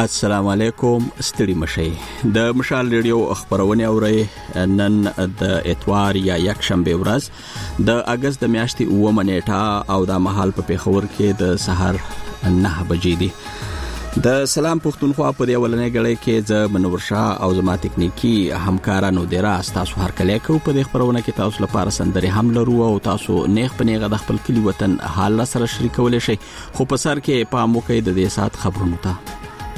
السلام علیکم ستړي مشي د مشال ریډیو خبرونه اوري نن د اتوار یا یک شنبه ورځ د اگست د میاشتې 9 نیټه او د مهال په پیښور کې د سحر 9 بجې دي د سلام پښتونخوا په دی ولنې غړې کې ز منور شاه او زما تکنیکی همکارانو د راست تاسو هر کله کو په خبرونه کې تاسو لپاره سندري هم لرو او تاسو نیغ په نیغه د خپل کلی وطن حال سره شریکول شي خو په سر کې په موقع د دې سات خبرونه ته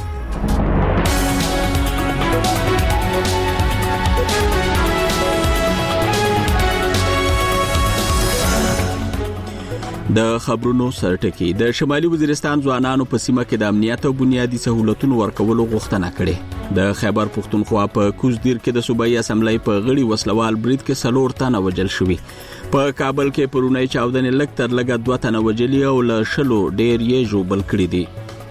د خبرونو سرټکی د شمالي وزیرستان ځوانانو په سیمه کې د امنیت او بنیادی سہولتونو ورکولو غوښتنه کړې د خیبر پښتونخوا په کوزدیر کې د صوبایي اسمبلی په غړي وسلوال برید کې 4 تنه وژل شوي په کابل کې پرونی چاودنې لږ تر لږه 2 تنه وژلي او له شلو ډیر یې ژوبل کړي دي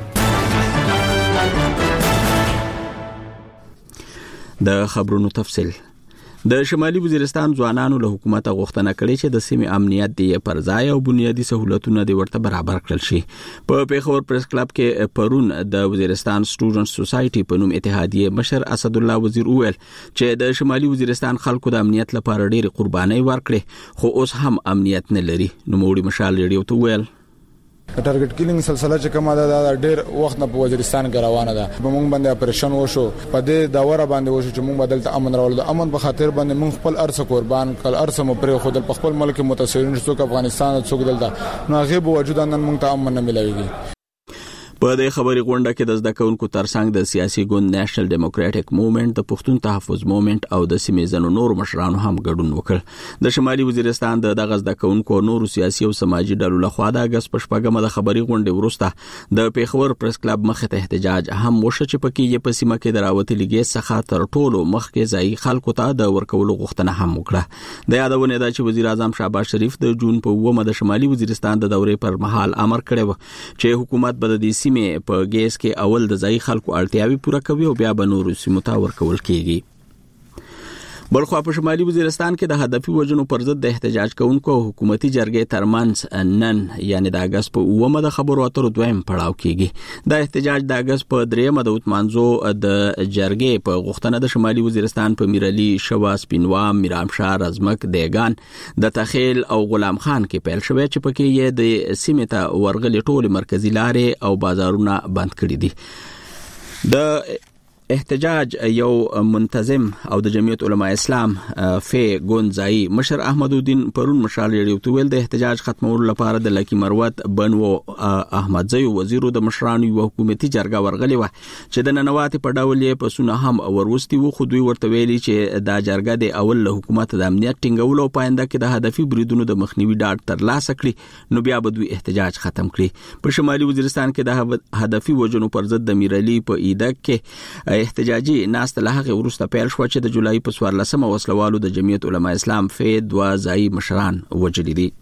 د خبرونو تفصیل د شمالي وزیرستان ځوانانو له حکومت غوښتنه کړې چې د سیمې امنیت دی پر ځای او بنیادی سہولتونه دی ورته برابر کړل شي په پیښور پریس کلب کې پرون د وزیرستان سټوډنټ سوسایټي په نوم اتحادیه مشر اسد الله وزیر وویل چې د شمالي وزیرستان خلکو د امنیت لپاره ډېر قرباني ورکړي خو اوس هم امنیت نه لري نو موړي مشال ریډیو ته وویل ټارګټ کیلینګ سلسله چې کومه ده ډېر وخت نه په وزیرستان کې روانه ده په موږ باندې اپریشن وشو په دې داوره باندې وشو چې موږ بدلته امن راول د امن په خاطر باندې موږ خپل ارسه قربان کړ ارسه مو پر خود په خپل ملک متاثرین څوک افغانستان څوک دلته نو هغه به وجود نن موږ ته امن نه ملويږي په دې خبري غونډه کې د زده کوونکو ترڅنګ د سیاسي ګوند نېشنل ډیموکراټک موومېنټ د پښتون تحفظ موومېنټ او د سیمې زنو نور مشرانو هم ګډون وکړ د شمالي وزیرستان د دغه زده کوونکو نور سیاسي او سماجی ډلو لخوا د اگست په شپږمه د خبري غونډې وروسته د پیښور پریس کلب مخ ته احتجاج هم وشو چې پکې یې په سیمه کې دراوتي لګي څخه تر ټولو مخکې ځای خلکو ته د ورکولو غوښتنه هم وکړه د یادونه ده چې وزیر اعظم شهباز شریف د جون په 9 د شمالي وزیرستان د دورې پر مهال امر کړی و چې حکومت به د سیمې په ګیس کې اول د ځای خلکو اړتیاوي پوره کوي او بیا به نور سیمو ته ورکول کیږي بلخو په شمالي وزیرستان کې د هدفي وجنو پر ضد د احتجاج کوونکو حکومتي جرګې ترمنځ نن یعنی د اگست په 9 د خبرو اترو دویم پړاو کیږي د احتجاج د اگست په 3 د وتمانزو د جرګې په غوښتنه د شمالي وزیرستان په میرعلی شوا سپینوام میرامشار ازمک دیگان د تخیل او غلام خان کې پیل شوی چې پکې یې د سیمې ته ورغلي ټول مرکزی لارې او بازارونه بند کړي دي د احتجاج یو منتظم او د جمعیت علماء اسلام فی ګونځای مشر احمد الدین پرون مشال ریډیو ته ویل د احتجاج ختمولو لپاره د لکی مروت بنو احمد زئی وزیر د مشرانو او حکومتي جرګه ورغلی و چې د ننواتي په ډول یې په سونه هم وروستي و خو دوی ورته ویلي چې دا جرګه د اول له حکومت د امنیت ټینګولو پاینده کې د هدفي بریدونو د مخنیوي ډاډ تر لاسه کړي نو بیا به دوی احتجاج ختم کړي په شمالي وزیرستان کې د هدفي وجنو پر ضد د میرعلی په ایدک کې احتجاجي ناست له هغه ورسته پیل شو چې د جولای په 14مه وسلوالو د جمعیت علماء اسلام فی 2 ځای مشران وجلی دي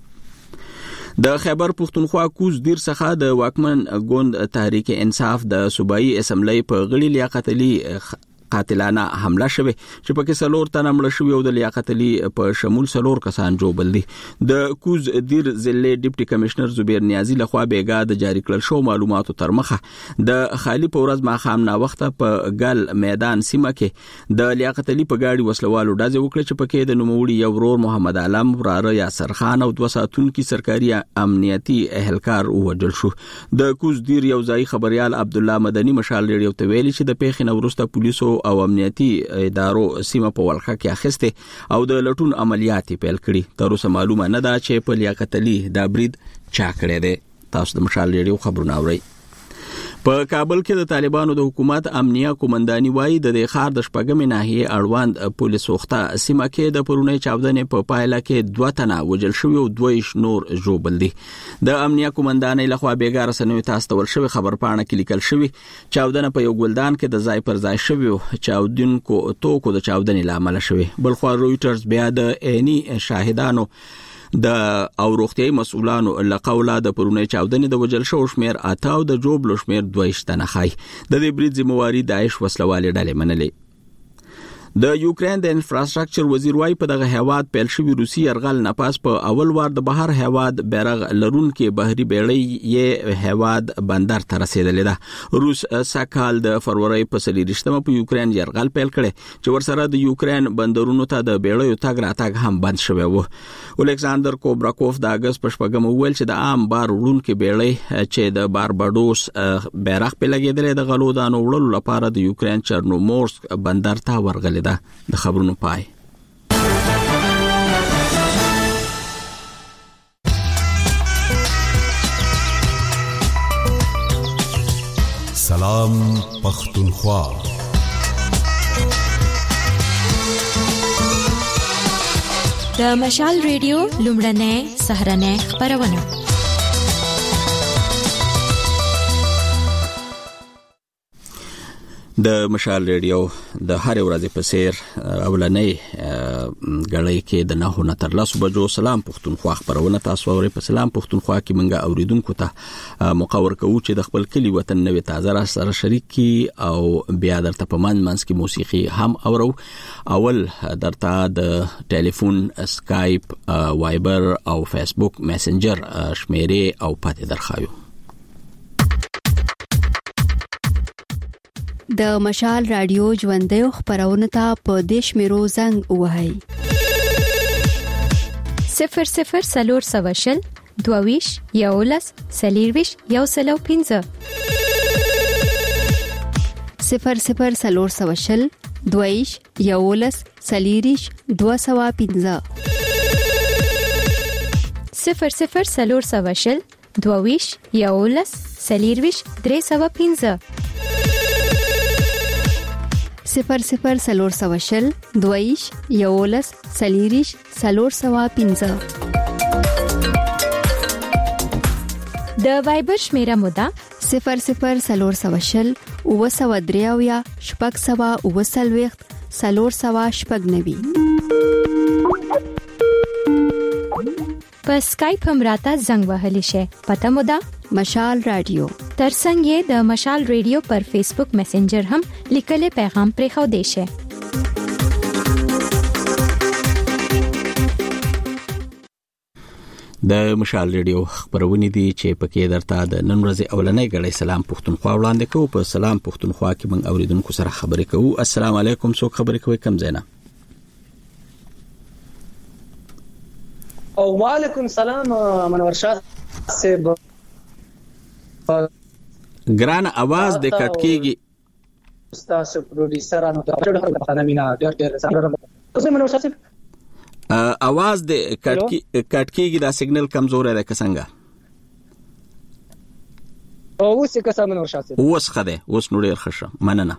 د خیبر پښتونخوا کوزدیر څخه د واکمن ګوند تحریک انصاف د صوبایي اسمبلی په غړي لیاقت علي قاتلانه حمله شوه چې پکې 4 تنه مړ شوی او د لیاقت علي په شمول 4 کسان جوړ دي د کوز دیر ضلع ډیپټي کمشنر زبیر نیازی لخوا بیګا د جاری کړل شو معلوماتو تر مخه د خالی په ورځ ما خام نا وخت په ګل میدان سیمه کې د لیاقت علي په گاډي وسلوالو ډازې وکړه چې پکې د نوموړي یو ورور محمد علم وراره یاسر خان او 2 ساتونکو سرکاري امنیتي اهلکار وژل شو د کوز دیر یو ځای خبريال عبد الله مدني مشال ریډیو ته ویلي چې د پیښې نورسته پولیسو او امنیتي ادارو سیمه په ولخه کې اخیسته او د لټون عملیات پیل کړي تر اوسه معلومه نه ده چې په لیاقت علي دا برید چا کړی دی تاسو د مشال ریډیو خبرونه اورئ په کابل کې د طالبانو د حکومت امنیه قومنداني وایي د ښار د شپږمې ناحیې اړوند پولیس وخته سیمه کې د پرونی چاودنې په پایله کې 2 تنه وژل شوي او 2 نور ژوبل دي د امنیه قومندانۍ لخوا بیګار سنوي تاسو ور شوی خبرپاڼه کې لیکل شوی چاودنه په یو ګلدان کې د ځای پر ځای شوی چاودونکو توکو د چاودنې لامل شوی بلخو رويټرز بیا د عیني شاهدانو د او روغتيایي مسؤلانو لقوله د پرونی چاودنې د وجل شو شمیر اتاو د جوب شمیر 2 تنه خای د دې برید ذمہواری داعش وسلوالې ډلې منلې د یوکرين د انفراستراکچر وزیر وايي په دغه هیواد پیل شوی روسي يرغل نه پاس په اول وار د بهر هیواد بیرغ لرونکو بحري بیړۍ یې هیواد بندر ته رسیدلې ده. روس سکهال د فروری په 23 په یوکرين يرغل پیل کړي چې ورسره د یوکرين بندرونو ته د بیړیو تګ راتګ هم بند شوی و. الکساندر کوبراکوف د اگست په شپږم ویل چې د عام بار وړونکو بیړۍ چې د بارباډوس بیرغ په لګیدلې د غلو دانو وړلو لپاره د یوکرين چرنومورسک بندر ته ورغلې ده. د خبرونو پای. سلام پختونخوا. د مشال ریډیو لومړنۍ سهرنۍ خبرونه. د مشال ریډیو د هر ورځې په سیر اولنۍ غړې کې د 9 تر 10 بجو سلام پختونخوا خبرونه تاسو اورئ. په سلام پختونخوا کې منګه اوریدونکو ته مقور کوو چې د خپل کلی وطن نوې تازه را سره شریک کی او بیا درته په منځ کې موسیقي هم اورو. اول درته د ټلیفون، اسکایپ، وایبر او فیسبوک میسنجر شمیرې او پته درخایو. د مشال رادیو ژوندۍ خبرونه ته په دیش میرو زنګ وهاي 00 سلور سواشل دوویش یولس سلیرویش یوسلو 15 00 سلور سواشل دوویش یولس سلیریش 215 00 سلور سواشل دوویش یولس سلیرویش 315 00 سلور سواشل دویش یولس سلیریش سلور سوا 15. د وایبر شمیره مودا 00 سلور سواشل او دریاویا شپږ سوا او سلويخت سلور سوا شپږ نوي. په اسکایپ هم راته زنګ وهلی شي. پته مودا مشال رادیو. ترڅنګ یې د مشال ریډیو پر فیسبوک میسنجر هم لیکلي پیغام پرې خو دی شي. د مشال ریډیو خبرونه دي چې پکې درته د نن ورځې اولنۍ غړې سلام پختونخوا وړاندې کوو. په سلام پختونخوا کې موږ اوریدونکو سره خبرې کوو. السلام علیکم. څوک خبرې کوي؟ کم زینا. او وعلیکم السلام منور شاه صاحب. ګران आवाज د کټ کیږي. استاد پروډوسرانو ته ډېر خدمتونه ډېر زړه اوسه منور شاه صاحب. आवाज د کټ کیږي. دا سیګنل کمزور دی که څنګه؟ او اوس که څه منور شاه صاحب اوس خده اوس نو ډېر ښه. مننه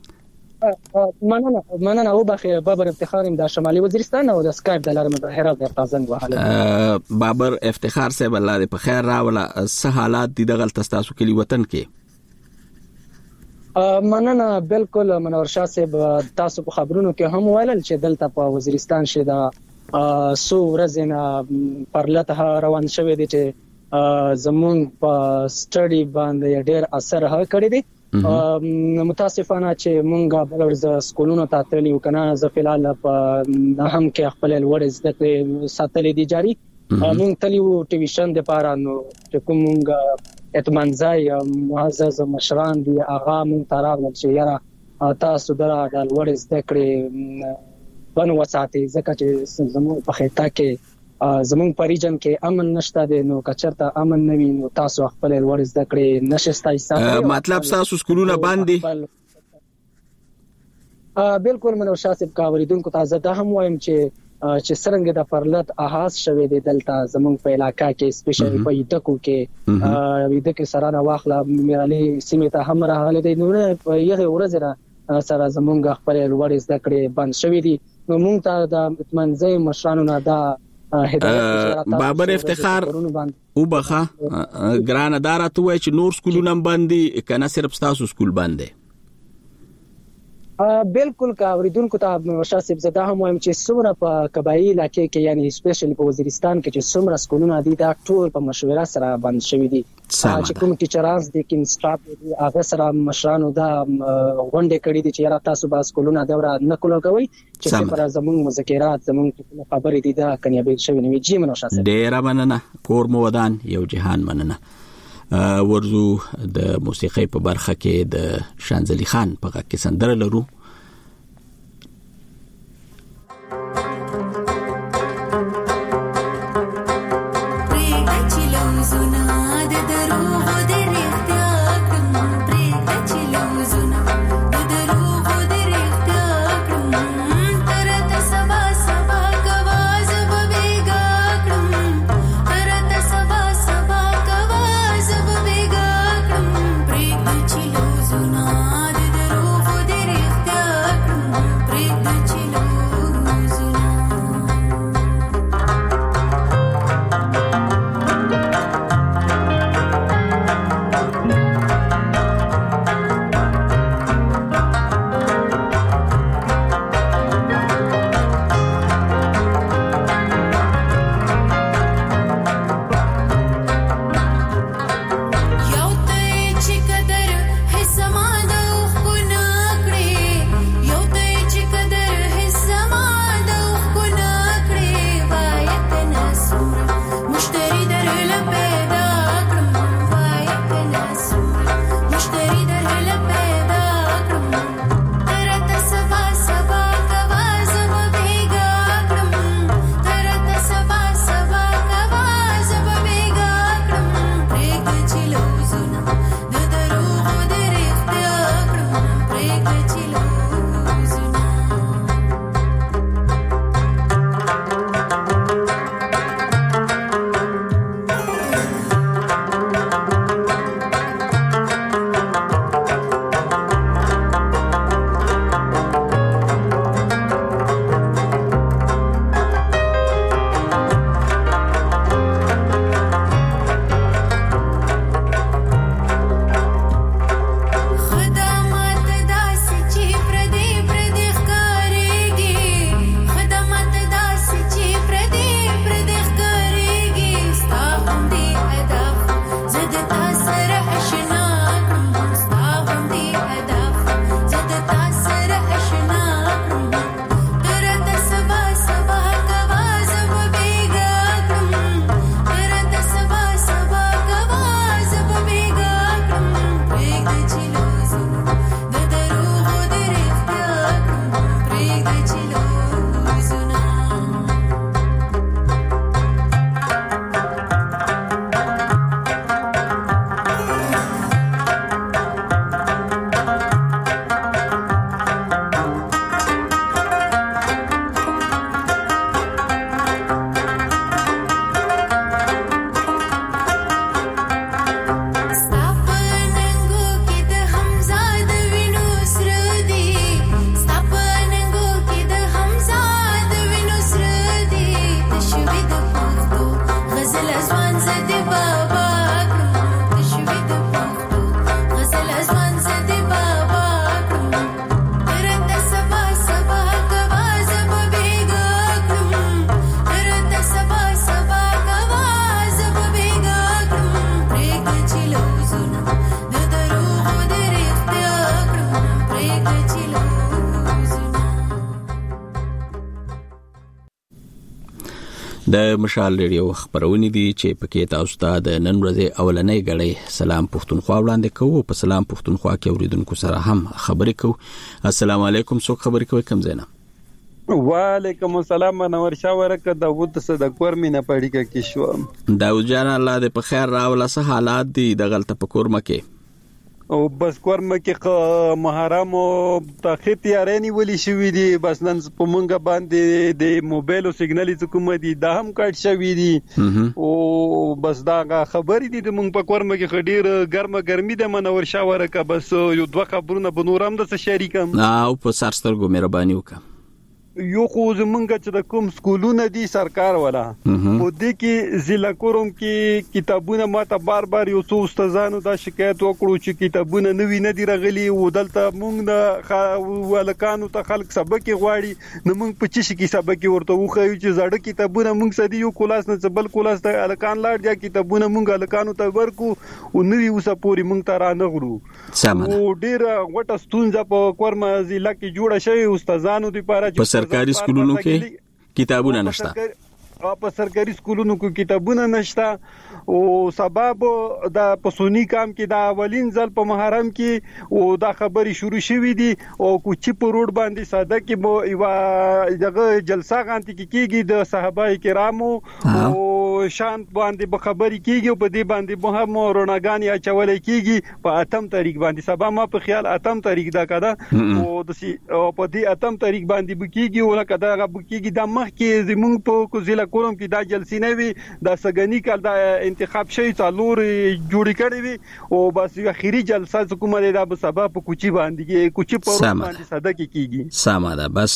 مننه او بخیر. بابر افتخارم د شمالي وزیرستان او د اسکایپ د لارې مظاهره د تازنګ وهاله. بابر افتخار صاحب الله دې په خیر راوله. څه حالات دي دغه تاسو کلی وطن کې؟ مننه بالکل منور شاه صاحب. تاسو په خبرونو کې هم ویل چې دلته په وزیرستان شې د سو ورځې پرلته روان شوی دی چې زمون په سټډي باندې ډېر اثر ها کړی دی. متاسفانه چې مونږه بلورز سکولونو ته تللی وکنه. زه فلال په هم کې خپل لوړ زده کړې ساتلې دي جاری. مونږ تلیو ټیویشن د پاره نو چې کومه اتمنځای معزز مشران دي هغه مونږ تراغل چې یاره تاسو د لوړ زده کړې بن وساتي ځکه چې زموږ په خطه کې زمون په ریجن کې امن نشته دی. نو کچرته امن نوي نو تاسو خپل ور زده کړې نشستای ساتي. مطلب تاسو سکولونه باندې بالکل منو شاسب کاوریدونکو ته زه هم وایم چې څنګه د پرلت احاس شوه دی دلته زمون په علاقہ کې سپیشلی په یتکو کې یتکو سره واخله میرالي سیمه ته هم راغلي دی. نو په یغه ورځ سره زمون خپل ور زده کړې بند شوې دي. نو مونږ ته د اتمنځي مشرانو نه دا بابر افتخار او بخا ګران اداره ته وای چې نور سکولونه باندې کنه صرف تاسو سکول باندې بالکل کا اوریدونکو ته شاسب زده هم وایم چې څومره په قبایي علاقې کې یعنی سپیشلی په وزیرستان کې چې څومره سکولونه دي دا ټول په مشوره سره بند شوي دي چې کوم ټیچرانز دي کوم سټاف دي هغه سره مشرانو دا غونډې کړې دي چې یاره تاسو به سکولونه دوره نه کولو کوي چې پر زموږ مذاکرات زموږ خبرې دي دا کنيابل شوی نه وي جی منو شاسب ډیر مننه کور مو ودان یو جهان مننه ورزو د موسیقي په برخه کې د شانزلی خان په غږ کې سندره لرو د مشال ریډیو خبرونه دي چې پکې تاسو ته د نن ورځې اولنۍ غړې سلام پښتونخوا وړاندې کوو په سلام پښتونخوا کې اوریدونکو سره هم خبرې کوو السلام علیکم څوک خبرې کوي کم زینا وعلیکم السلام منور شاورک داوود صدقور مینا پړی کې شو داوود جان الله دې په خیر راولا سه حالات دي د غلطه پکور مکه او بس کورم کې محرم او تاخیر تیارې ولې شوې دي بس نن په مونږه باندې د موبایل او سیګنال حکومت دي دا هم کټ شوې دي او بس دا خبرې دي د مونږ په کورم کې ډېر ګرمي ده منور شاورک بس یو دوه خبرونه بنورم د شریکم او په سرسترګو مهرباني وکړه یو خو زمونږ چې د کوم سکولونه دي سرکار ولا او د کې ضلع کوم کې کتابونه ماته بار بار یو څو استادانو دا شکایت وکړو چې کتابونه نوی نه دی رغلي او دلته مونږ د ولکانو ته خلک سبق غواړي نو مونږ په چی کې سبق ورته وخایو چې زړه کتابونه مونږ سدي یو کلاس نه بل کلاس ته الکان لاړ دي کتابونه مونږ الکانو ته ورکو او نوی اوسه پوری مونږ ته را نغړو او ډیر غټه ستونزه په کورما ضلع کې جوړه شوی استادانو لپاره په سرکاري سکولونو کې کتابونه نشته په سرکاري سکولونو کې کتابونه نشته او سبب د پسونی کام کې د اولین ځل په محرم کې او دا خبري شروع شوې دي او کوچی په روډ باندې ساده کې مو یو دغه جلسه غانتی کېږي د صحابه کرامو او شان باندې به خبري کېږي په دې باندې به مو روناګانی اچول کېږي په 8 تاریخ باندې سبا ما په خیال 8 تاریخ دا کده او د په دې 8 تاریخ باندې بکیږي او لکه دا بکیږي د مخ کې زمونږ په ضلع کوم کې دا جلسې نه وي د سګنی کال د انتخاب شي څلور جوړی کړی وي او بس یو اخیری جلسه حکومت دا به سبب په کوچی باندې کوچی پر باندې ساده کیږي سمه ده بس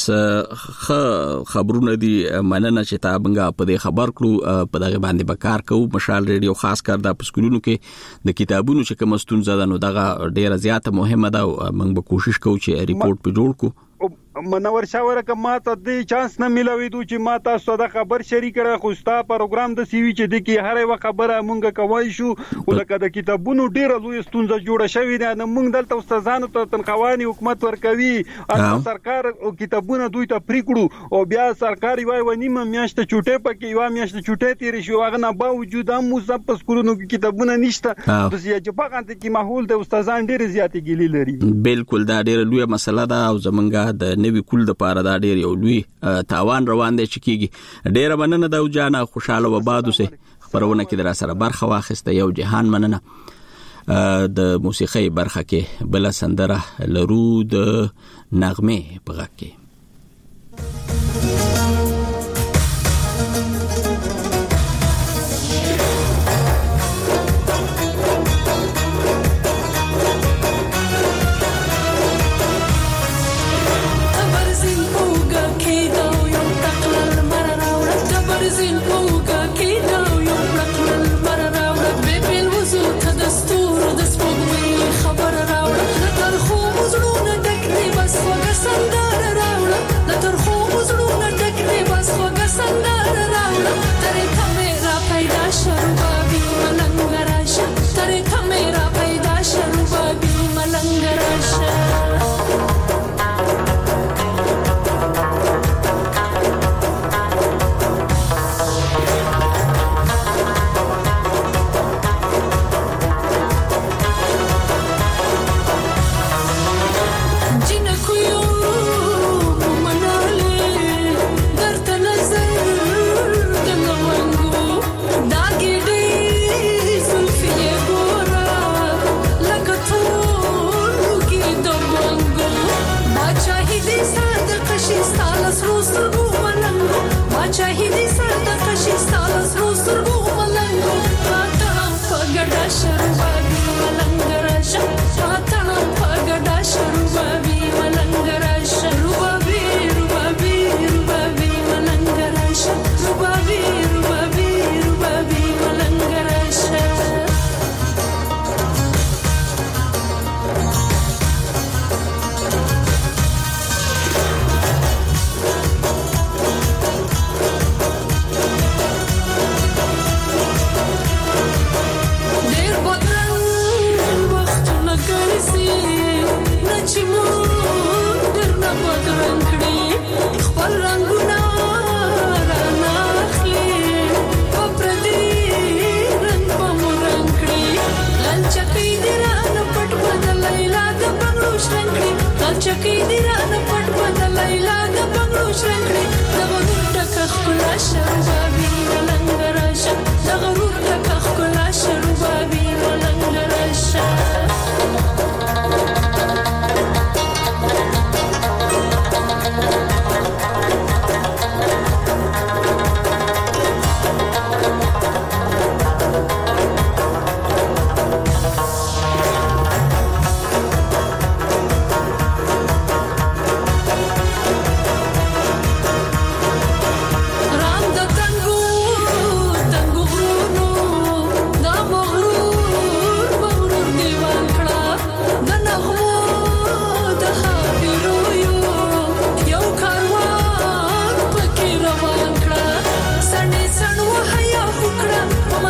خبرونه دي مننه چې تا بنګه په دې خبر کړو په دغه باندې به کار کوو مشال ریډیو خاص کار د سکولونو کې د کتابونو چې کوم ستونزه ده نو دغه ډیره زیاته مهمه ده موږ به کوشش کوو چې ریپورت په جوړ کو منور شاوره که ما ته د چانس نه ملويدو چې ما تاسو د خبر شریک کړه خو ستا پروګرام د سیوی چې د کې هر یو خبره مونږه کوي شو ولکه د کتابونو ډیره لوی ستونزه جوړه شوې ده نو مونږ دلته استادانو ته تنخوانی حکومت ورکوي او سرکار کتابونه دوی ته پریکړو او بیا سرکار یو ونیمه میاشت چټه پکې یو میاشت چټه تیر شو هغه نه باوجود هم موږ په سکولونو کې کتابونه نشته د سیاجه په غانته کې ماحول د استادان ډیره زیاتې ګیلي لري بالکل دا ډیره لوی مسله ده او زمونږه د نوی کول د پاره دا ډیر یو لوی تاوان روان دی چې کیږي ډیره مننه دا جانا خوشاله و بادو سه خبرونه کې در سره برخه واخسته یو جهان مننه د موسیقي برخه کې بل سندره لرو د نغمه په غږ کې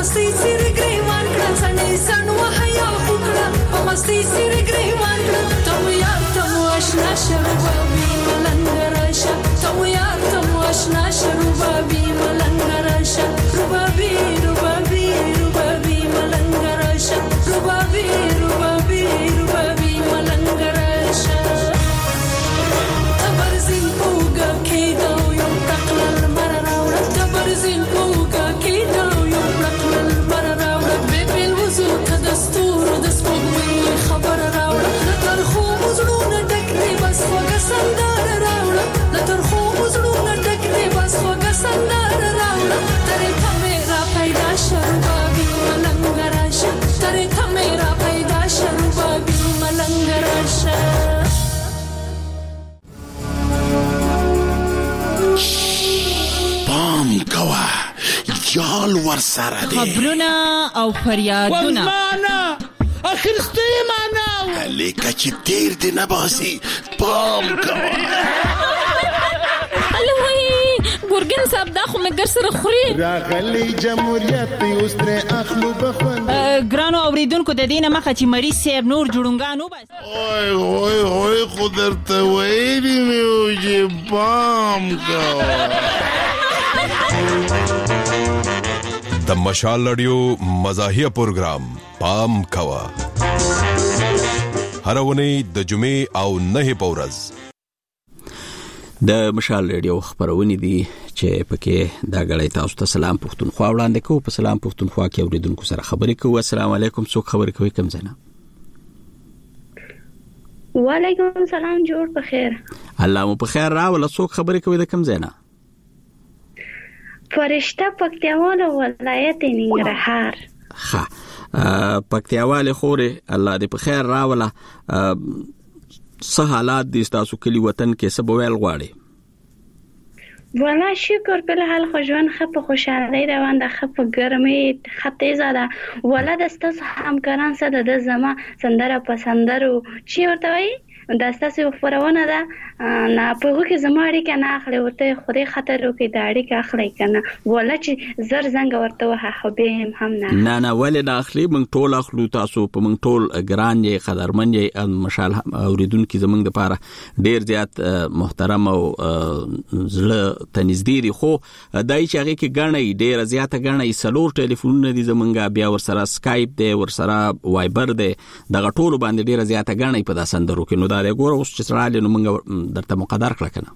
مستی سیر گریوان کړه سنې سن وحیا وکړه په مستی سیر گریوان کړه تم یار تم آشنا شربابي ملنګ راشه تم یار تم آشنا شربابي ملنګ راشه ربابي ربابي ربابي ملنګ راشه ربابي ربابي ربابي ملنګ راشه تبرزین پوګه کېدا یو تقلل مر راوړه تبرزین پوګه کېدا یو تقلل مر راوړه به بل وزو کدستور د سپوږمۍ خبر راوړه لتر خو مزړونه ټکري بس وګه سندر راوړه لتر خو مزړونه ټکري بس وګه سندر راوړه ترې کمرا پیدا شربابي ملنګ راشه ترې کمرا پیدا شربابي ملنګ راشه پام کوه یال ورسره دی خبرونه او فریادونه ورمانه اخرسته مانا لیکه چې تیر دی نباسی پام کوه الوی ګورګین صاحب دا خو مګر سره خوري راغلی جمهوریت اوس تر اخلو بخون ګرانو اوریدونکو د دینه مخه چې مریض صاحب نور جوړونګانو بس اوه خو درته ویلي مې و چې پام کوه د مشال رادیو مزاحیه پروګرام پام کوه هر ونی د جمعې او نه په ورځ د مشال رادیو خبرونه دي چې پکې دا غړې تاسو ته سلام پښتونخوا وړاندې کوو په سلام پښتونخوا کې اوریدونکو سره خبرې کوو السلام علیکم څوک خبرې کوي کوم ځای نه وعلیکم السلام جوړ په خیر الله مو په خیر راول څوک خبرې کوي د کوم ځای نه فرشته پکتیاوالو ولایت ننګرهار ها پکتیاواله خوري الله دې په خیر راوله څه حالات دي تاسو کلی وطن کې څه بویل غواړي والا شکر په حال خو ژوند خپ خوشاله روان ده خپ ګرمي خطې زده ولا د ستاسو همکاران سره د زما سندره پسندرو چی ورته وي د تاسو خبرونه ده نه په هغه زما اړیکه نه اخلي ورته خوده خطر وکي د اړیکه اخلي کنه ولا چې زر زنګ ورته وه خو هم نه ولې نه اخلي موږ ټول اخلو تاسو په موږ ټول ګران یې قدرمن یې مشال اوریدونکو زمونږ د پاره ډیر زیات محترم او زړه تنزدې دي خو دای چې هغه کې غنۍ ډیر زیات غنۍ سلور ټلیفونونه دي زمونږ بیا ورسره سکایپ دی ورسره وایبر دی دغه ټول باندې ډیر زیات غنۍ په داسندرو کې نو دا ګوره اوس چې سره نو موږ درته مقدر کړه کنه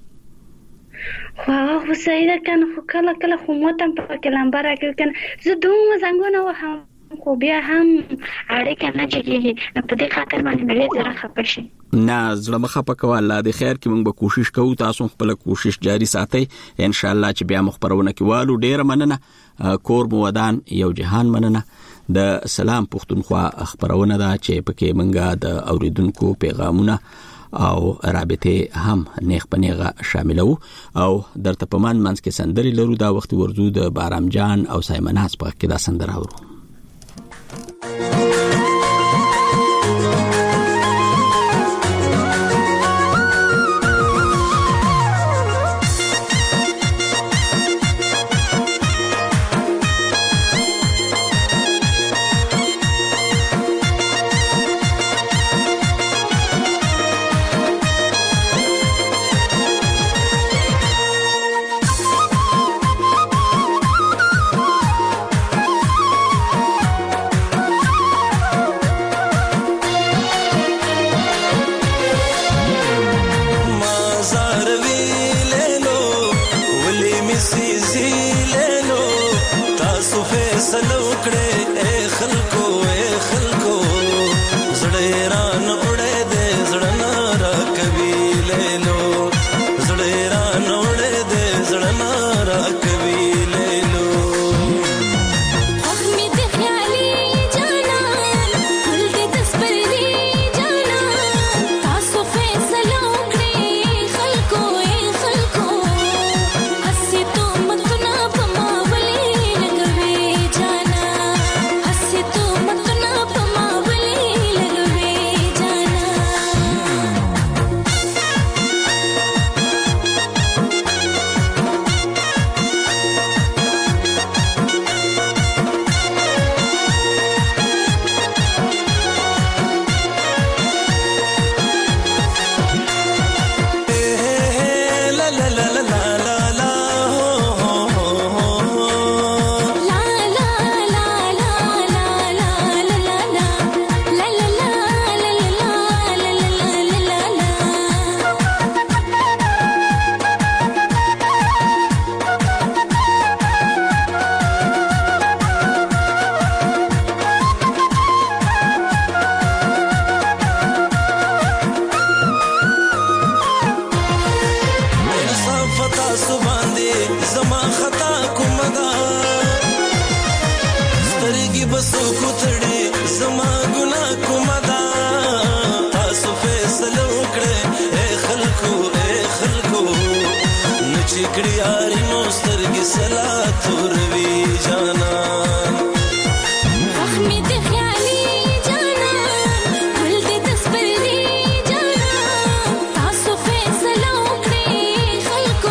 خو سیده کنه خو کله خو متم په کلمبر کې کنه زه دوه زنګونه وهم خو بیا هم اړیکه نه چېږي په دې خاطر باندې مې زړه خپه شي نه زړه مخه پکوه الله دې خیر کې موږ به کوشش کوو تاسو خپل کوشش جاری ساتئ ان شاء الله چې بیا مخبرونه کیوالو ډیر مننه کور مو ودان یو جهان مننه د سلام پښتونخوا خبرونه دا چې پکې منګه د اوریدونکو پیغامونه او رابطه هم نیغ په نیغه شاملو او درته پمان منځ کې سندري لرو دا وخت ورزو د بارام جان او سایمناس په کې دا سندره اورو Pama زما خطا کومدا سترګي بسو کوتړي زما ګناه کومدا تاسو فیصله وکړئ اے خلکو نچې کړي یاري نو سترګي سلا توروي جانان زخمي د خیالي جانان ګل دې تسپرلي جانان تاسو فیصله وکړئ خلکو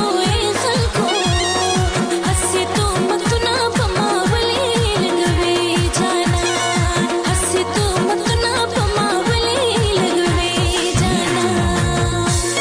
هسې تهمتونه په ما ولې لګوي جانان هسې تهمتونه په ما ولې لګوي جانان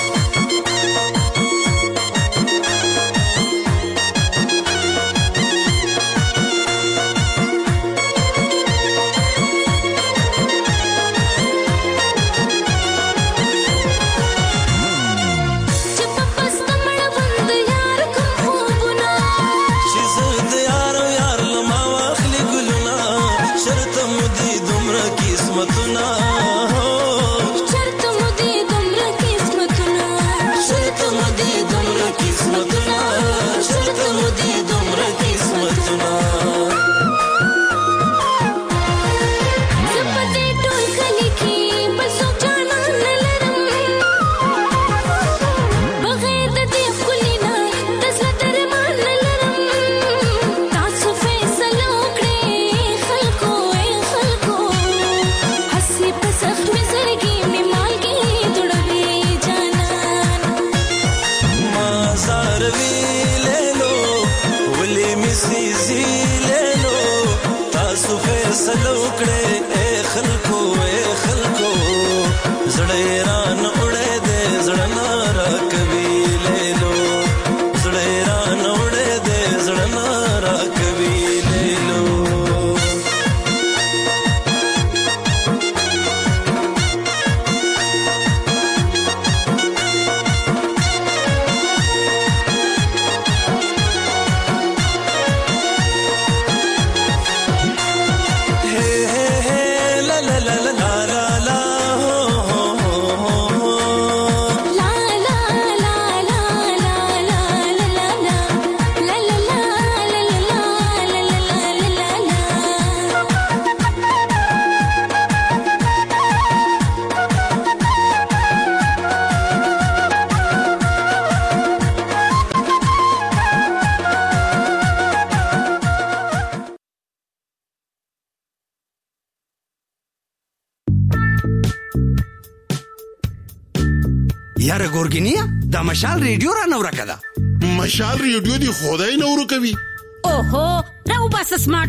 یاره ګورګینیا دا مشال ریډیو را نو راکده مشال ریډیو دی خدای نو ورکوي اوهو راو بس سمارټ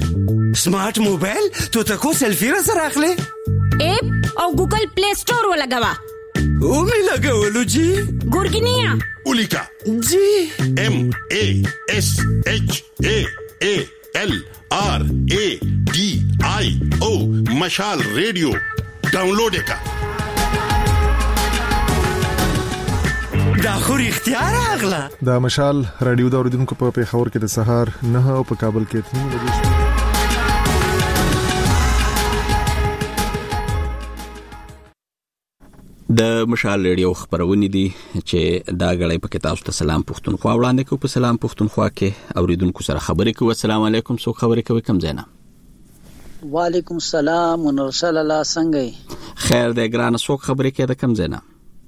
موبایل تو تکو سیلفی را سره اخلي اپ او ګوګل پلی سٹور ولګوا او می لګولو جی ګورګینیا اولیکا جی MASHALRADIO مشال ریډیو ډاونلوډ کا دا خو اختیار اغلا دا مشال رادیو دا اوریدونکو په پیښور کې د سهار 9 او په کابل کې 3 بجې د مشال ریډیو خبرونه دي چې دا غړې په کتاب ته سلام پښتونخوا وړاندې کوي په سلام پښتونخوا کې اوریدونکو سره خبرې کوي السلام علیکم سو خبرې کوي کم زینا وعلیکم السلام ونرسل الله څنګه خیر دې ګران سو خبرې کوي د کم زینا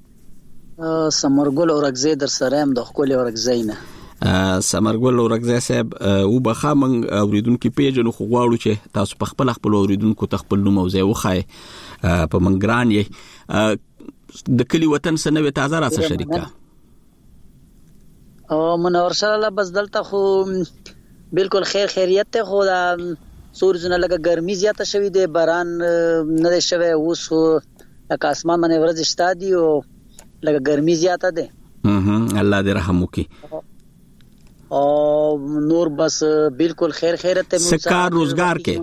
سمرګل اورګزې در سره هم د خپل اورګزینه سمرګل اورګزې صاحب او بخا من اوریدونکو پیجن خو غواړو چې تاسو په خپل اوریدونکو تخپل نوم او ځای وخای په منګران یې د کلی وطن سره تازه راځه شریکه او منور سره الله بس دلته خو بالکل خیریت ته خو دا سورجنه لګه ګرمي زیاته شوې ده باران نه شوه اوس لکه اسمان باندې ورځ شتا دی او لکه ګرمي زیاته ده الله دې رحم وکي او نور بس بالکل خیریت ته سکار روزګار کې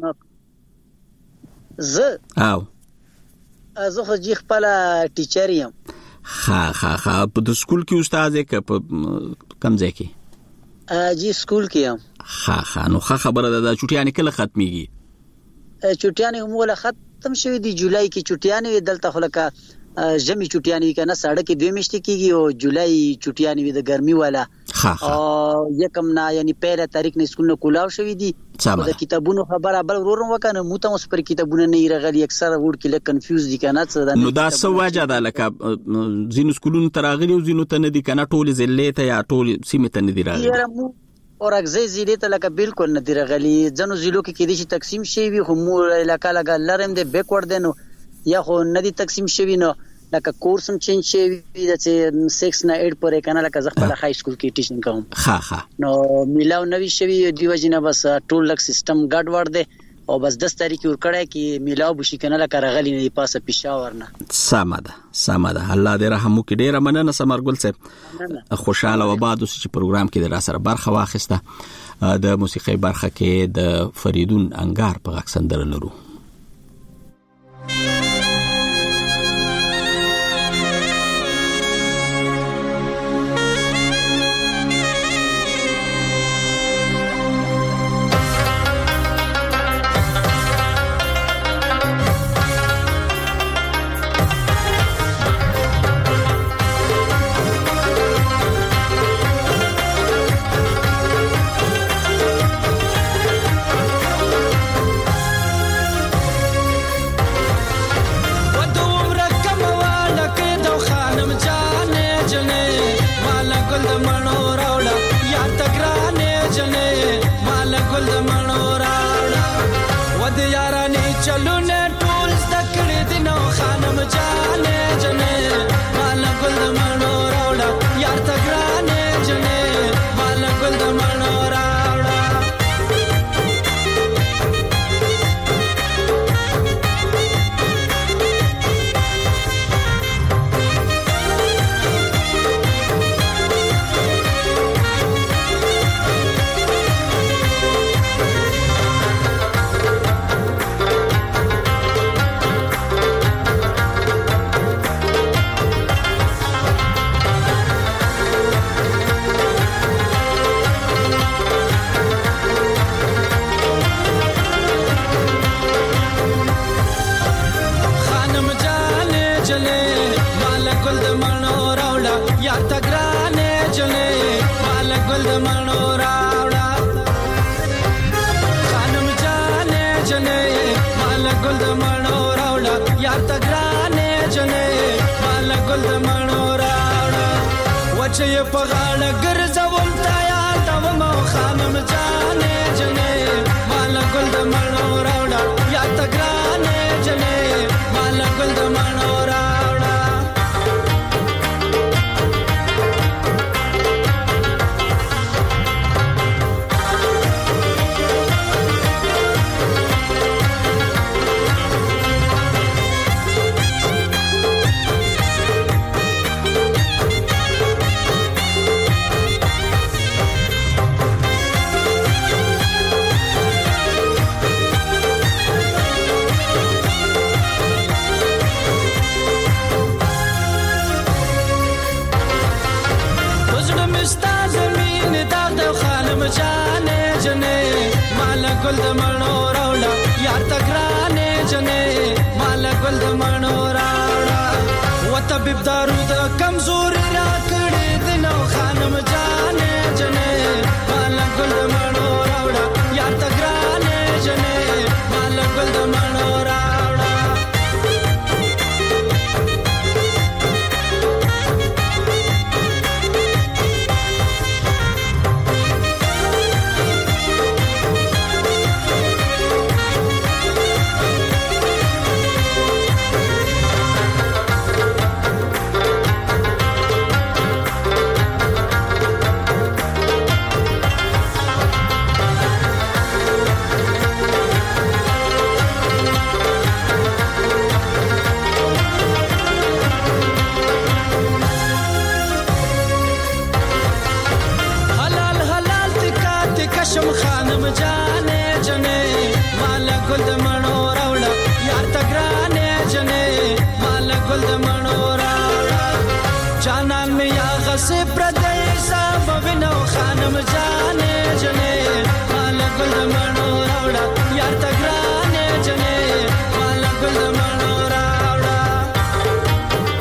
زه خو جی خپل ټیچر یم ها په د سکول کې استاد یې کم ځای کې جی سکول کې یم ها نو خبره ده چټیانې کله ختميږي چټیانې هم ولا ختم شوې دي جولای کې چټیانې دلته خلکه جمی چټیانی کنه ساړه کې 2 میاشتې کیږي او جولای چټیانی وي د ګرمي والا او یکم نه یعنی 1 تاریخ نه سکول نه کولاو شوې دي د کتابونو خبره بل ورور وکنه مو ته اوس پر کتابونه نه راغلي اکثر وړ کې لکه کنفیوز دي کنه څه نو دا څه وجه ده لکه زینو سکولونو تراغلي او زینو ته نه دي کنه ټول زلې ته یا ټول سیمه ته نه دي راغلي اور اگزې زیلې ته لکه بالکل نه دی راغلي ځنو زیلو کې دي چې تقسیم شي وي خو مو علاقہ لګا لرم دې بیکورډ دینو یا خو ندی تقسیم شوی نو لکه کورس هم چینج شوی د 6 نه 8 پورې کنه لکه زه خپل های سکول کې ټیچینګ کوم نو میلاو نوی شوی دی وجنه بس ټول لک سیستم ګډ ور دی او بس 10 تاریخ ور کړه کې میلاو بشي کنه لکه رغلی نه پاسه پېښور نه سماده الله دې رحم وکړي ډیر مننه سمرګل صاحب خوشاله و بعد چې پروګرام کې در سره برخه واخیسته د موسیقي برخه کې د فریدون انګار په غږ سندره لرو چې په غاړه ګرځوم تا یاد و مو خانم جانې جنې مال ګل د مڼو راوړه یا تګرانې جنې مال ګل د مڼو راوړه ګل د مڼو راوړه یا تګرانې جنې مال ګل د مڼو راوړه و طبيب دارو د کمزوري را کړې د نو خانم جانې جنې مال ګل د مڼو راوړه یا تګرانې جنې مال ګل د مڼو راوړه شم خانم جانې جنې مال ګل د مڼو راوړه یا تګرانې جنې مال ګل د مڼو راوړه جانان مې یا غصه پردې صاحب وینو خانم جانې جنې مال ګل د مڼو راوړه یا تګرانې جنې مال ګل د مڼو راوړه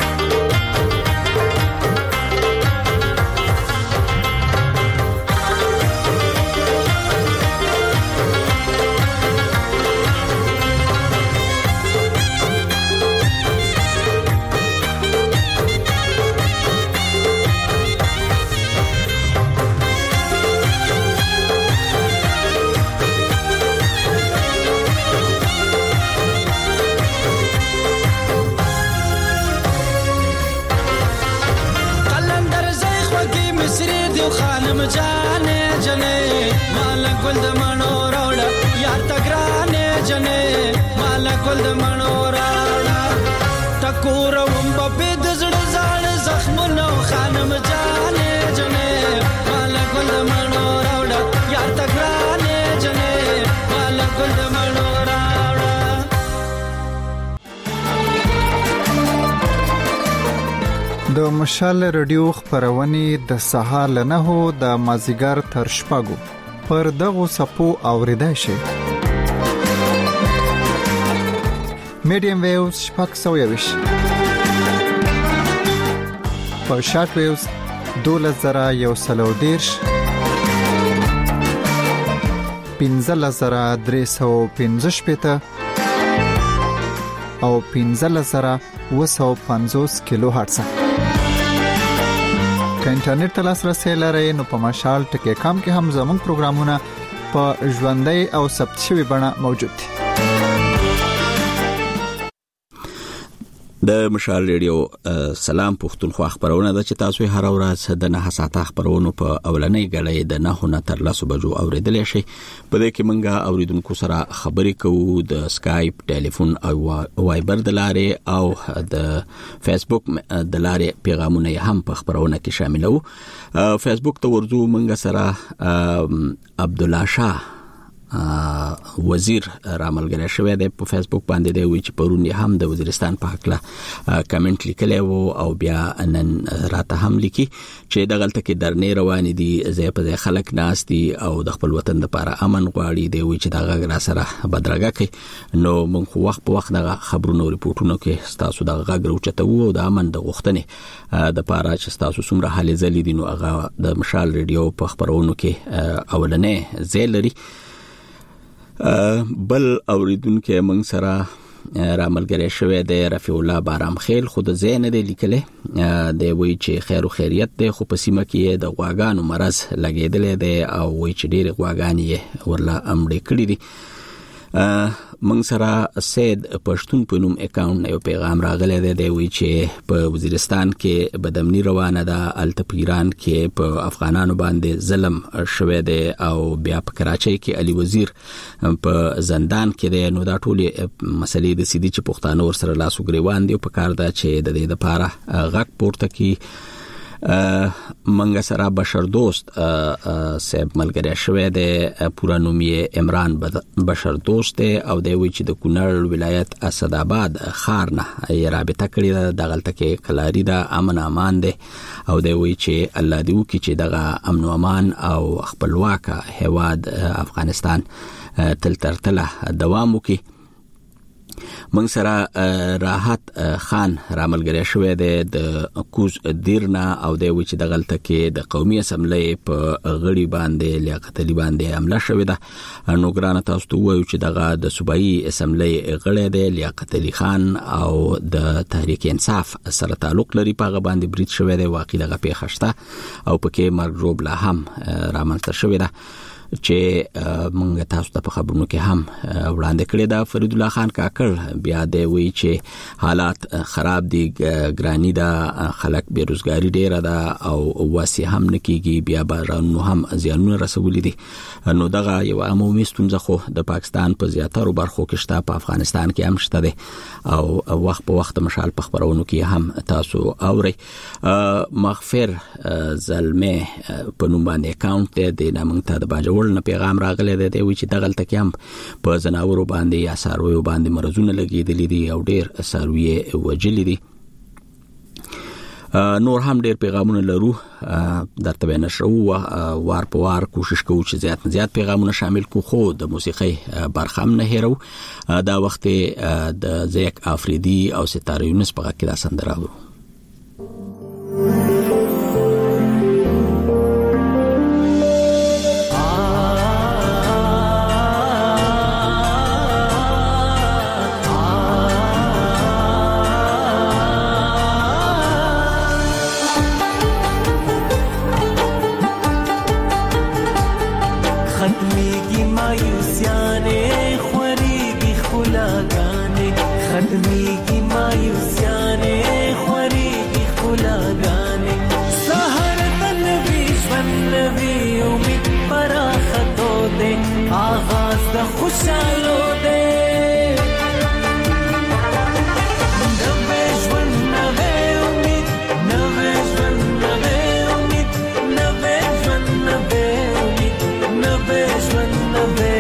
خانم جانې جنې مال ګل د مڼو راوړه یار تګرانې جنې مال ګل د مڼو راوړه ټکور وم په د زړه زړه زخمونو خانم جانې جنې مال ګل د مڼو راوړه یار تګرانې جنې مال ګل د مڼو د مشال رادیو خبرونه د سهار له 9 د مازیګر تر شپږو پر دغه سپو اوریدای شي. میډیم ویوز شپږ سویوش په شارټ ویوز 2110 15315 او 15750 کیلو هرتز. که انټرنیټ ته لاسرسي لرئ نو په مشال ټکی کام کې هم زموږ پروګرامونه په ژوندۍ او ثبت شوی بڼه موجود دي. د مشال ریډیو سلام پښتونخوا خبرونه ده چې تاسو هر ورځ د 9 ساعته خبرونو په اولنۍ غړې د 9 نه تر 10 بجو اوریدل شي. په دې کې منګه اوریدونکو سره خبرې کوو د سکایپ، ټلیفون او وایبر د لارې او د فیسبوک د لارې پیغامونه هم په خبرونه کې شاملو. فیسبوک ته ورځو منګه سره عبد الله شاه وزیر راملګری شوی دی په فیسبوک باندې دی وی چې پرون یې هم د وزیرستان په حق له کمنټ لیکلی وو او بیا نن راته هم لیکي چې د غلطه کې درنې روان دي ځای په ځای خلک ناس دي او د خپل وطن لپاره امن غواړي دی وی چې دا غږ را سره بدرګه کوي. نو موږ خو وخت په وخت د خبرونو ریپورتونو کې تاسو د غږ راوچته وو د امن د غوښتنې د لپاره چې تاسو څومره حالې زلي دي نو هغه د مشال ریډیو په خبرونو کې اولنې ځای لري. بل اوریدونکو موږ سره راملګری شوی دی رفیع الله بارام خیل خود زین دی لیکله دی وی چې خیر او خیریت دی خو په سیمه کې د غواګانو مرز لګیدل دی او وی چې ډېر غواګانی ورلا امړې کړې دي. موږ سره سید پښتون په نوم اکاونټ یو پیغام راغلی دی وی چې په وزیرستان کې بدامنی روانه ده، التپیران کې په افغانانو باندې ظلم شوی دی او بیا په کراچۍ کې علي وزیر په زندان کې دی. نو دا ټولې مسلې د سیدي چې پښتانه ور سره لاس وګریوان دي په کار ده چې د دې لپاره غږ پورته کی. منګه سره بشر دوست صاحب ملګری شوی دی، پورا نوم یې عمران بشر دوست دی او دی وی چې د کونړ ولایت اسدآباد ښار نه یې رابطه کړې ده. د غلطه کې کلاری ده، امن امان دی او دی وی چې الله دې وکړي چې دغه امن او امان او خپلواک هیواد افغانستان تل تر تله دوام وکړي. منګ سره راحت خان راملګری شوی دی د کوز دیرنا او دی وی چې د غلطه کې د قومي اسمبلی په غړي باندې لیاقت علي باندې حمله شوې ده. نو ګرانه تاسو ته وایو چې دغه د صوبایي اسمبلی غړی دی لیاقت علي خان او د تحریک انصاف سره تعلق لري. په هغه باندې برید شوی دی، واقعي دغه پیښه شته او پکې مرګ ژوبله هم رامنځته شوې ده چې مونږ تاسو ته په خبرونو کې هم وړاندې کړی دا. فرید الله خان کاکړ بیا دی وی چې حالات خراب دي، ګرانی ده، خلک بیروزګاری ډیره ده او واسي هم نکېږي، بیا بارانو هم زیانونه رسولي دي. نو دغه یو عمومي ستونزه خو د پاکستان په زیاتره برخو کې شته، په افغانستان کې هم شته ده او وخت په وخت مشال په خبرونو کې هم تاسو اوري. مغفر زلمه په نوم باندې اکاونټ دی د نامنګ ته د باجو ورنه پیغام راغلی دی وی چې دغلته کې هم په زناورو باندې یا سارویو باندې مرزونه لګیدلې دي او ډېر ساروی وجلې دي. نور هم ډېر پیغامونه لرو درته به نشو وار په وار کوشش کوو چې زیات نه زیات پیغامونه شامل کو، خو د موسیقي برخه هم نه هېرو. دا وخت د زیک افریدي او ستاره یونس په کې دا سندره و. Nevi خوشالو دے نوے ژوند نوے امید نوے ژوند نوے امید نوے ژوند نوے امید نوے ژوند نوے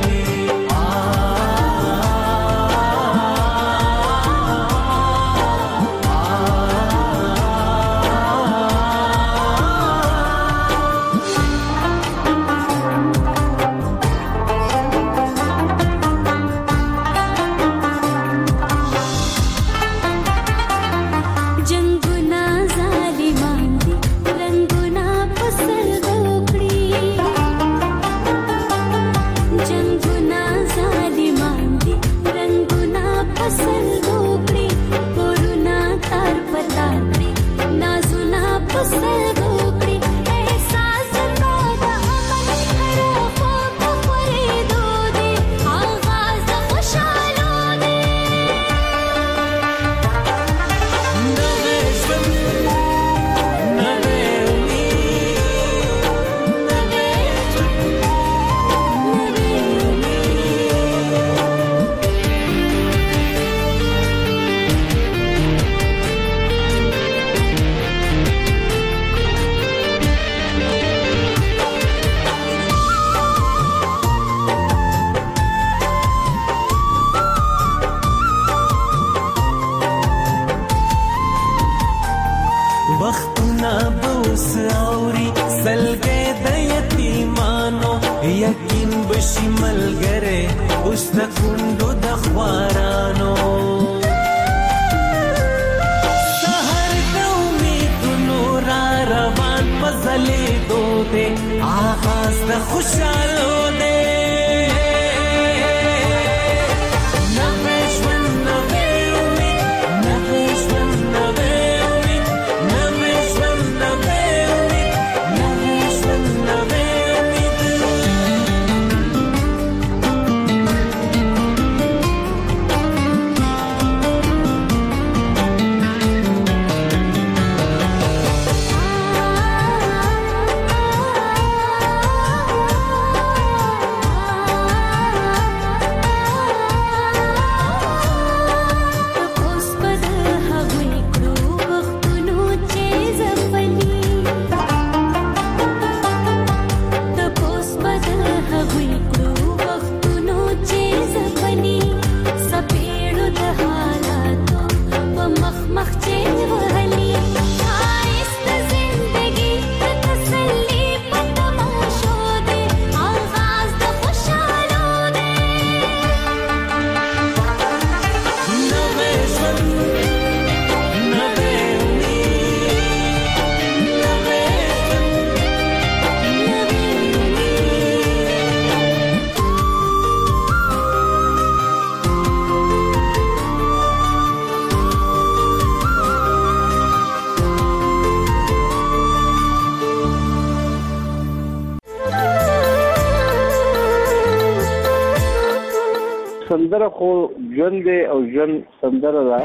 سندره خو ژوند دی او ژوند سندره ده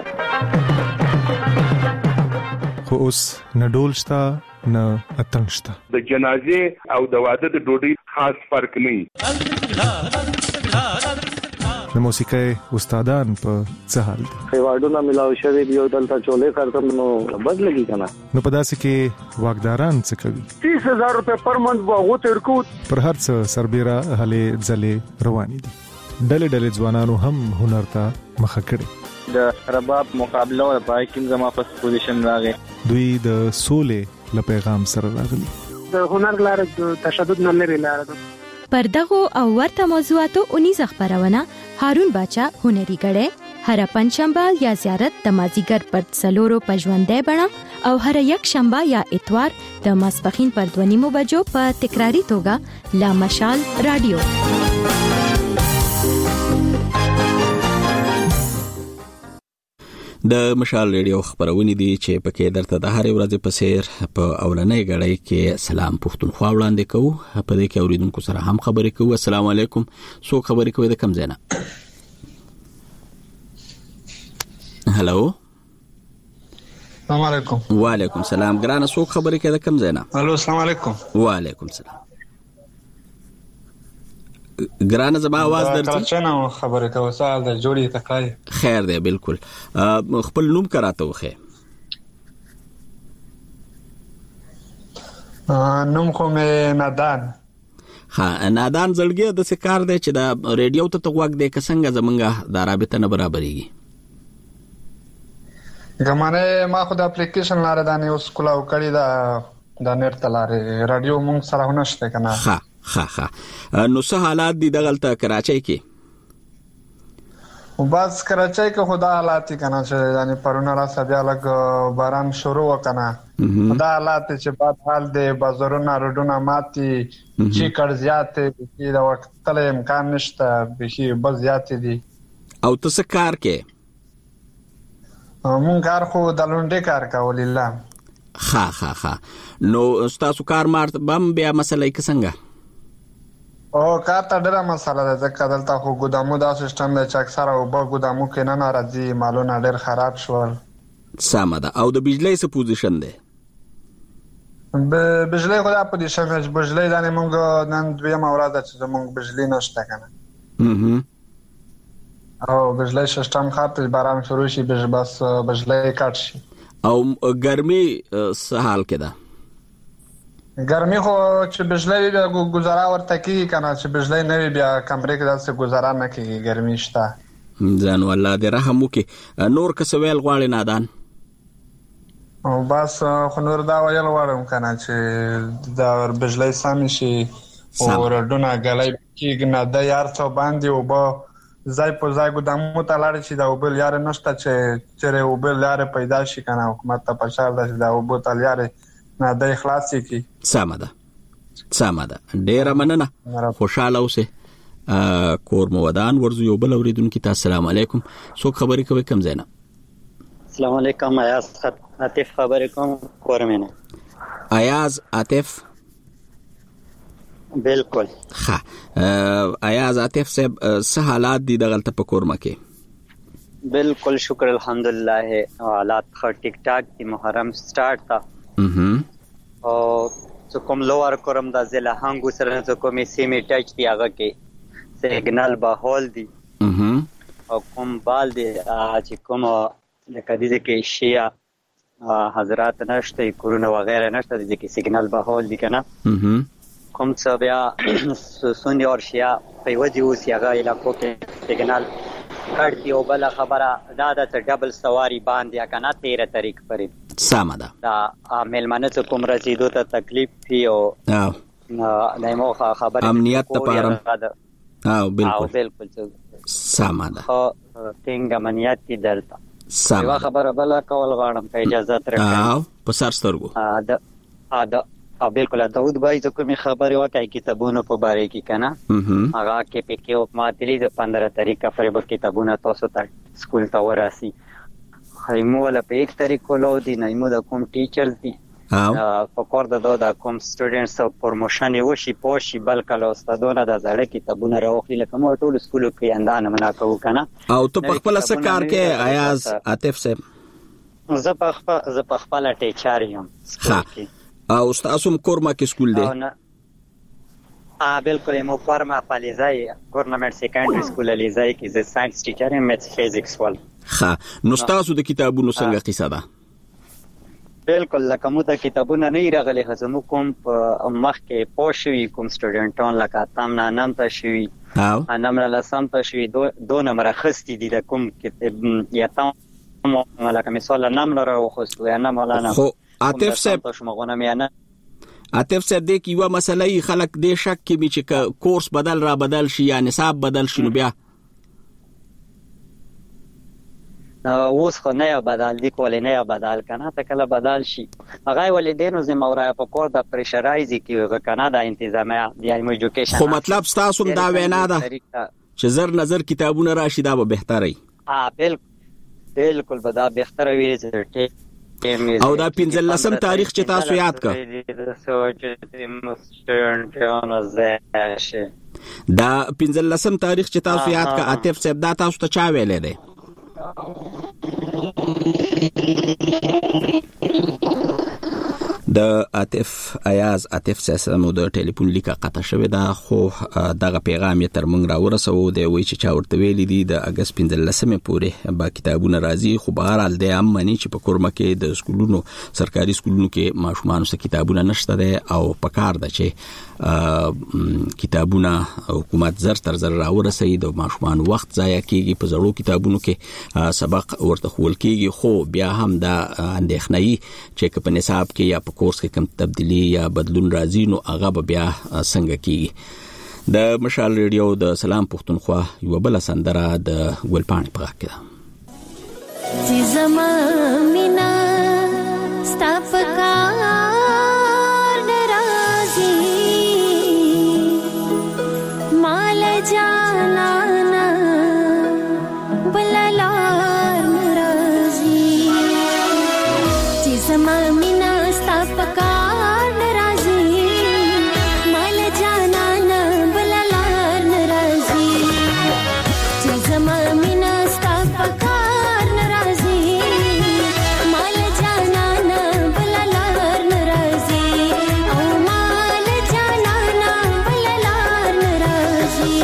خو اوس نه ډول شته نه اتڼ شته د جنازې او د واده د ډوډۍ خاص فرق نه د موسیقۍ استادان په څه حال دي ایوارډونه ملاو شوی دی او دلته چولې کارتم نو بدلږي کنه نو په داسې کې واګداران څه کوي 30000 روپے پر منث واغو ترکو پر هر څه سربېره هلې ځلې روانې دي ډلې ځوانانو هم هنر ته مخه کړي د رباب مقابله او پای کې زما په پوزیشن راغی دوی د سولې له پیغام سره راغلي د هنر لاره د تشدد نه لري لاره ده پر دغه او ورته موضوعاتو 19 خبرونه هارون باچا هنري غړې هر پنځشنبه یا زیارت د مازیګر پر څلورو پژوندې بڼه او هر یک شنبه یا اتوار د ماسپخین پر 2 بجو په تکراری توګه لا مشال رادیو د مشال ریډیو خبرونه دي چې پکې درته د هر ورځې په سیر په اولنۍ غړۍ کې سلام پښتونخوا وړاندې کوو په دې کې اوریدونکو سره هم خبرې کوو. السلام علیکم. سو خبرې کوي د کم زینا. هالو السلام علیکم. وعلیکم السلام. ګرانه سو خبرې کوي د کم زینا. هالو السلام علیکم. وعلیکم السلام. ګرانه زما आवाज درځي کراچنه خبره کوم سال د جوړی تکای خیر دی بالکل خپل نوم کراته وخه نوم خو مې نادان نادان زړګي د سکار دی چې دا ریډیو ته توګ دی څنګه زمونږه د رابطه نه برابرېږي ګمانه ما خو د اپلیکیشن لاره دانه اوس کولاو کړی دا د نت تلاره رادیو مونږ سره ونشته کنه ها نو څه حالات دي دغلته کراچۍ کې او بس کراچۍ کې خدا حالات کنه چې یعنی پرونه را سبیا لګ باران شروع وکنه دا حالات چې بعد حال دی بازارونه روډونه ماتي چې قرضیات دي دا وخت تل امکان نشته به بس زیات دي او تاسو کار کې مونږ کار خو د لونډې کار کول الله ها نو تاسو کار مارت بم بیا مسله کې څنګه او کار ته ډېره مسله ده ځکه دلته خو ګودامو دا سیستم دی چې اکثره اوبه ګودامو کې نه راځي مالونه ډېر خراب شول سمه ده او د بجلی څه پوزیشن دی بجلی خو دا پوزیشن دی بجلی دا نه مونږ نن دویمه ورځ ده چې زمونږ بجلی نشته کنه او بجلی سیستم خاطر باران شروع شي بس بجلی کټ شي او ګرمي څه حال کې ده ګرمي خو چې بجلی بیا گزاره ورته کیږي کنه چې بجلی نه وي بیا کمرې کې داسې گزاره نه کیږي ګرمي شته ځان والله دې رحم وکي نور څه ویل غواړي نادان او بس خو نور دا ویل غواړم کنه چې دا بجلی سم شي او رډونه غلای کیږي نه د یار څو باندې او به ځای په ځای ګدامو ته لاړ شي دا وبل یار نشته چې وبل یار پیدا شي کنه حکومت ته پښال دا وبل تل یار نه د اخلاص کی سمه ده ډیره مننه خوشاله اوسه کور مو ودان ورزو یو بل اوریدونکو ته السلام علیکم څوک خبرې کوي کم زینا السلام علیکم ایاز عاطف خبرې کوم کورمنه ایاز عاطف بالکل ایاز عاطف صاحب څه حالات دي دغلته په کورمه کې بالکل شکر الحمدلله حالات ټیک ټاک دي محرم سٹارټ تا او کوم لوور کورم د ضلع هنګو سره کومې سیمې ټچ دی هغه کې سیګنال بهول دی او کوم بال دی چې کوم لکه دې کې شیا حضرات نشته کورونه وغیرہ نشته دې کې سیګنال بهول دی کنه کوم څه بیا سونی اور شیا په وجه اوس هغه علاقو کې سیګنال کړتي او بل خبره دا د ډبل سواری باندې کنه 13 طریق پرې سمه ده دا ملمنه ته کوم رسیدو ته تکلیف پی او دایمو خبره امنیت ته پاره بالکل سمه ده څنګه امنیت دي دلته سمه خبره بل کول غواړم په اجازه ترکه په سر سترګو بالکل داود بھائی ته کومه خبره وکړي کتابونو په باره کې کنه هغه کې پکې او ماتلی د 15 طریقه پر کتابونه تاسو ته سکول ته وراسي خیمو ولا په یک طریقو لو دي نه د کوم ټیچرز دي په کور د کوم سټوډنټس او پروموشن یو شي پوشي بلکې له استادونو د زړه کتابونه راوخلي لکه مو ټول سکول کې اندانه منا کوو کنه او ته په خپل څه کار کې ایاز عاطف صاحب زه په خپل ټیچر یم او تاسو کورما کې سکول دی بالکل مو کورما پالیزای ګورنمنت سیکنډری سکول الیزای کې ز ساينس ټیچر یم میتھ فزکس ول نو تاسو د کتابونو څنګه قصه ده بالکل لکه مو ته کتابونه نه راغلي خزمو کوم مخ کې پوښوي کوم سټوډنټون لکه تام نه نام ته شوی نام له سم ته شوی دو نمبر خستی دي د کوم یا تام لکه مثال نام لره خوستو یا نام ولا نام عاطف صاحب عاطف صاحب دې کې یو مسله ای خلک دې شک کې چې کورس بدل شي یا نصاب بدل شي نو بیا اوس خو نه بدل دي کولې نه بدل کنه ته کله بدل شي هغه ولې دینو زموږ را په کور د پریشرایز کې کنه د انتظامیه د ایجوکیشن خو مطلب تاسو دا وینا ده چې نظر کتابونه راشي دا به بهتري بالکل به دا بهتره وي او دا 15 تاریخ چې تاسو یاد کړئ دا 15 تاریخ چې تاسو یاد کړئ عاطف صاحب دا تاسو ته چا ویلې ده د عاطف ایاز عاطف سیاسمو د ټلیفون لیکه قطع شوې ده، خو دغه پیغام یې تر موږ راورسو دی وایي چې چا ورته ویلي دي د اګست 15 پورې به کتابونه راځي، خو بهرحال دی هم مني چې په کورمه کې د سکولونو سرکاري سکولونو کې ماشومانو سره کتابونه نشته دی او پکار ده چې کتابونه حکومت زر تر زر راورسي، د ماشومان وخت ضایع کیږي، په زړو کتابونو کې سبق ورته خول کیږي، خو بیا هم دا اندېښنه چې په نصاب کې یا کورس کې کوم تبدیلی یا بدلون راځي نو هغه به بیا څنګه کیږي. د مشال ریډیو د سلام پښتونخوا یو بل سندره د ګلپاڼې په غږ کې ده. چې زما مینا ستا په کار ناراضي مال جانانا بلالار ناراضي چې زما مینا پکار ناراضي مال جانانا بلالار ناراضي چې زما مینا ستا پکار ناراضي مال جانانا بلالار ناراضي او مال جانانا بلالار ناراضي.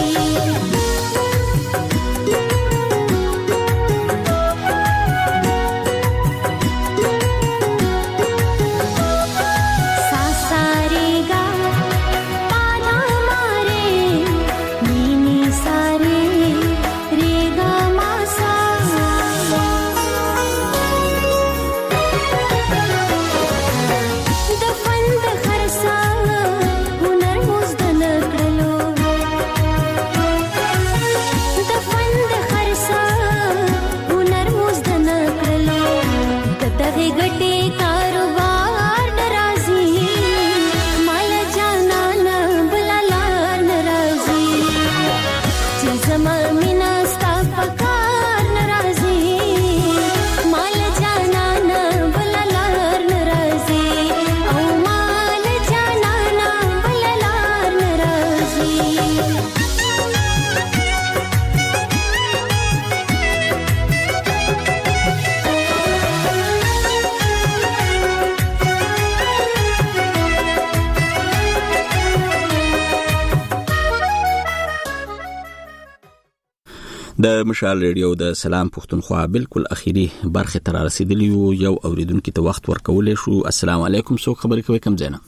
د مشال ریډیو د سلام پښتونخوا بالکل اخیری برخه تر رسیدلی یو اوریدونکو ته وخت ورکول شو. السلام علیکم، څوک خبرې کوي کوم ځای نه؟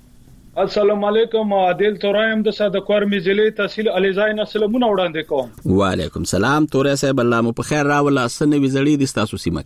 السلام علیکم، عادل تورایم د صادقور میزلی تحصیل الیزای نسلمونه وړاندې کوم. وعلیکم سلام توریا صاحب، الله مو په خیر راولا. سنوي زړی د تاسو سیمه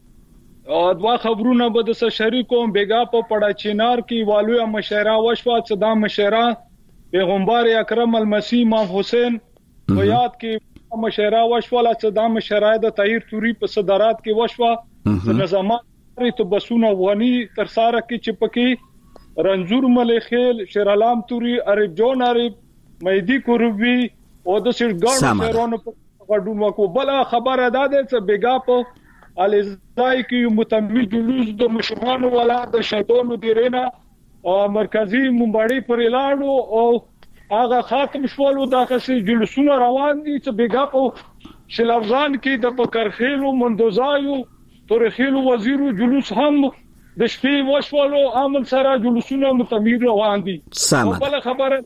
کې او دوا خبرونه به د شریکوم بیګا په پړا چینار کې والوی مشره وشوا صدا مشره پیغمبر اکرم المسیح امام حسین په یاد کې مشره وشواله صدا مشره د طاهر توري په صدارت کې وشوا نظامات ته بسونه ونی تر ساره کې چپکی رنزور ملخیل شیرالام توري عرب جون عرب مهدی کوروبي او د سرګان شهرونو په غډونو کو بل خبره ده چې بیګا په الیزای کې متمم جلوس د مشرانو ولا د شادونو دیرینا او مرکزی ممبړی پر اعلان او هغه خاتم شوالو دغه جلوسونه روان دي چې بیګا په شلافزان کې د بکرخیلو مندوزایو تورخیلو وزیرو جلوس هم د شپې وشوالو عمل سره جلوسونه متمیر روان دي. بل خبره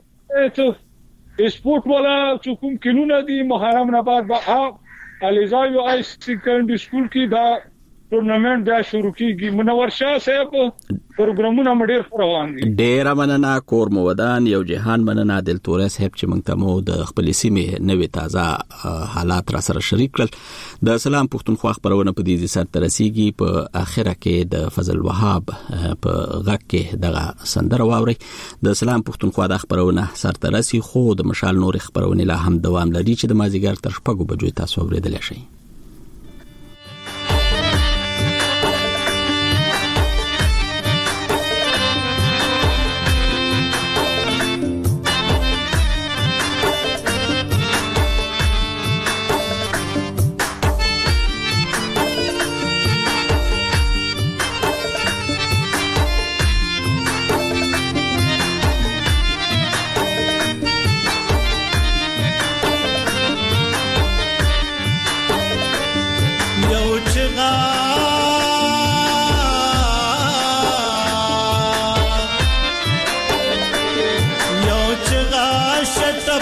چې سپورت ولا چې کوم کلونه دي محرم نه بعد الیزایو ای سیکنډری سکول کې دا ټورنمنت دا شروع کیږي. منور شاه صاحب پروګرامونه مډیر روان دي. ډیر مننه کور مودان یو جهان مننه عادل توریا صاحب چې موږ ته مو د خپل سیمې نوې تازه حالات را سره شریک کړل. د سلام پښتونخوا خبرونه په دې سر ترسيږي. په اخره کې د فضل وهاب په غږ کې دغه سندره واوري. د سلام پښتونخوا د خبرونه سر ترسي خو د مشال نور خبرونه لا هم دوام لري چې د مازیګر تر شپږو بجو تاسو اوریدل شئ.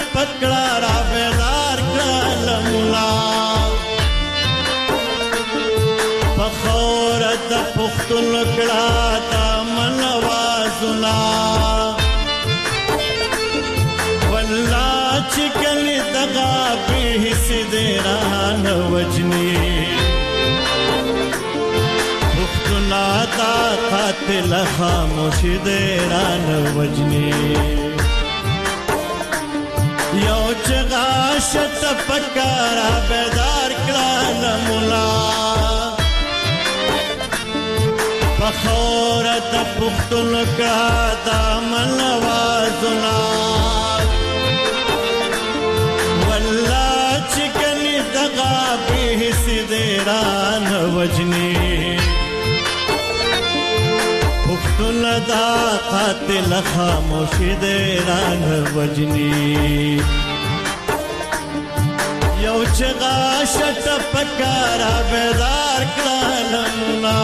پکړه را بیدار کړل مولا پخور د پختون کړه تا منوازنا والله چې کله دغه به سیدران وجني پختنا تا قاتل خاموش دیران وجني یو چغا شت پکارا بیدار کړل مولا بخورت پختون کا دامن وازنا والله چکنی دغا به سیدران وجنی پختون دا قاتل خاموش دیران وجنی یو چغا شت پکارا بیدار کړل مولا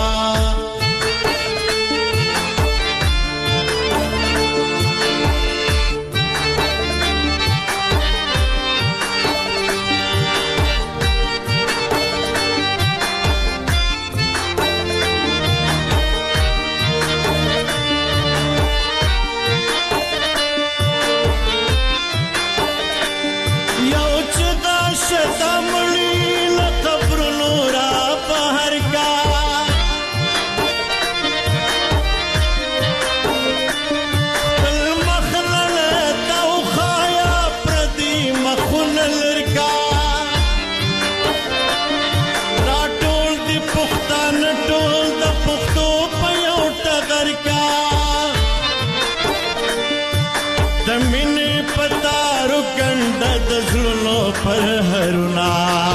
پر هرونا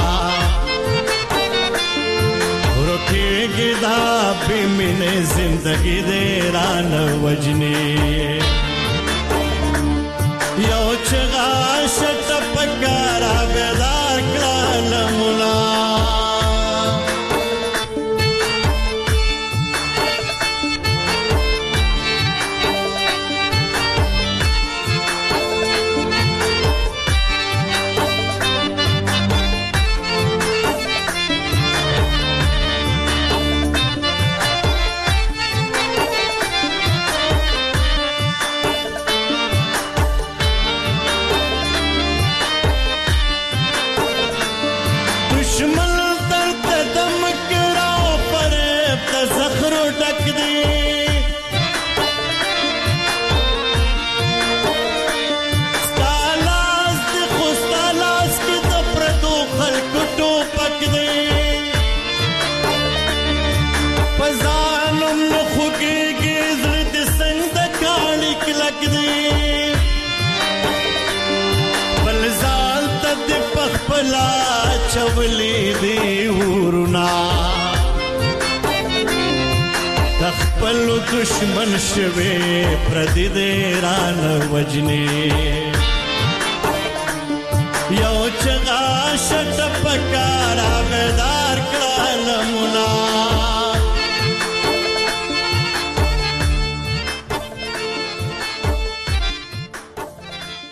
روکیږي دا به مینه زندگی دیران وجنی یو چغا شت پکارا بیدار کړل مولا چولی دی ورنا تخپل دشمن شوی پردی دیران وجنی یو چغا شت پکا